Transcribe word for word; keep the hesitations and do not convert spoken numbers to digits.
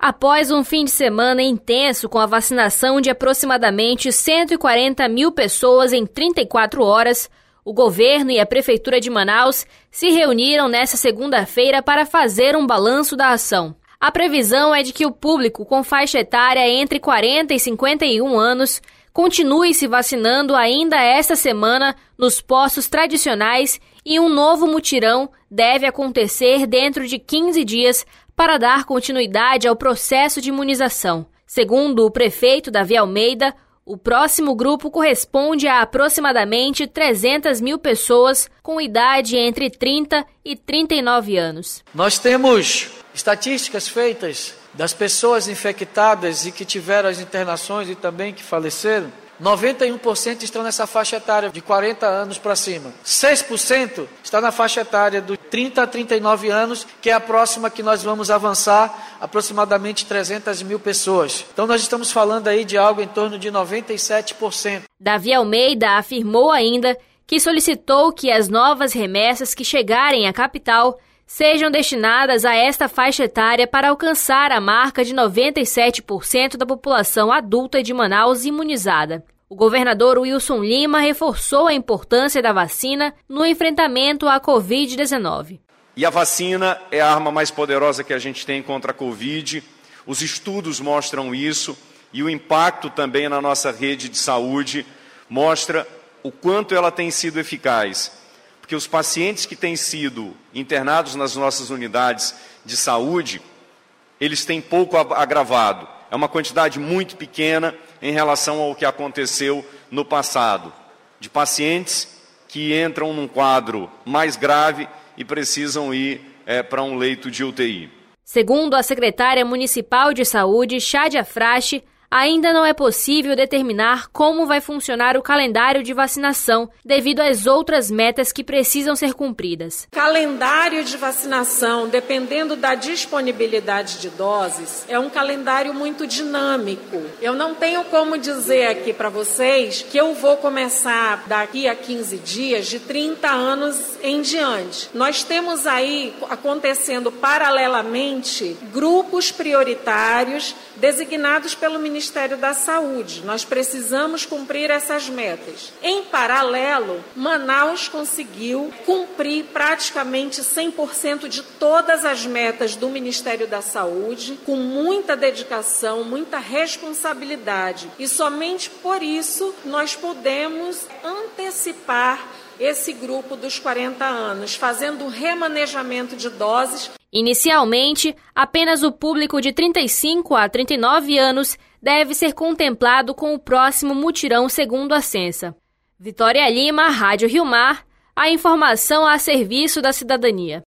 Após um fim de semana intenso com a vacinação de aproximadamente cento e quarenta mil pessoas em trinta e quatro horas, o governo e a Prefeitura de Manaus se reuniram nesta segunda-feira para fazer um balanço da ação. A previsão é de que o público com faixa etária entre quarenta e cinquenta e um anos continue se vacinando ainda esta semana nos postos tradicionais e um novo mutirão deve acontecer dentro de quinze dias para dar continuidade ao processo de imunização. Segundo o prefeito Davi Almeida, o próximo grupo corresponde a aproximadamente trezentas mil pessoas com idade entre trinta e trinta e nove anos. Nós temos estatísticas feitas das pessoas infectadas e que tiveram as internações e também que faleceram. noventa e um por cento estão nessa faixa etária de quarenta anos para cima. seis por cento está na faixa etária de trinta a trinta e nove anos, que é a próxima que nós vamos avançar, aproximadamente trezentas mil pessoas. Então nós estamos falando aí de algo em torno de noventa e sete por cento. Davi Almeida afirmou ainda que solicitou que as novas remessas que chegarem à capital sejam destinadas a esta faixa etária para alcançar a marca de noventa e sete por cento da população adulta de Manaus imunizada. O governador Wilson Lima reforçou a importância da vacina no enfrentamento à covid dezenove. E a vacina é a arma mais poderosa que a gente tem contra a Covid. Os estudos mostram isso e o impacto também na nossa rede de saúde mostra o quanto ela tem sido eficaz. Porque os pacientes que têm sido internados nas nossas unidades de saúde, eles têm pouco agravado. É uma quantidade muito pequena em relação ao que aconteceu no passado, de pacientes que entram num quadro mais grave e precisam ir é, para um leito de U T I. Segundo a secretária municipal de saúde, Chádia Frache, ainda não é possível determinar como vai funcionar o calendário de vacinação, devido às outras metas que precisam ser cumpridas. Calendário de vacinação, dependendo da disponibilidade de doses, é um calendário muito dinâmico. Eu não tenho como dizer aqui para vocês que eu vou começar daqui a quinze dias de trinta anos em diante. Nós temos aí acontecendo paralelamente grupos prioritários designados pelo Ministério Ministério da Saúde. Nós precisamos cumprir essas metas. Em paralelo, Manaus conseguiu cumprir praticamente cem por cento de todas as metas do Ministério da Saúde, com muita dedicação, muita responsabilidade. E somente por isso nós podemos antecipar esse grupo dos quarenta anos, fazendo um remanejamento de doses. Inicialmente, apenas o público de trinta e cinco a trinta e nove anos deve ser contemplado com o próximo mutirão, segundo a Censa. Vitória Lima, Rádio Rio Mar, a informação a serviço da cidadania.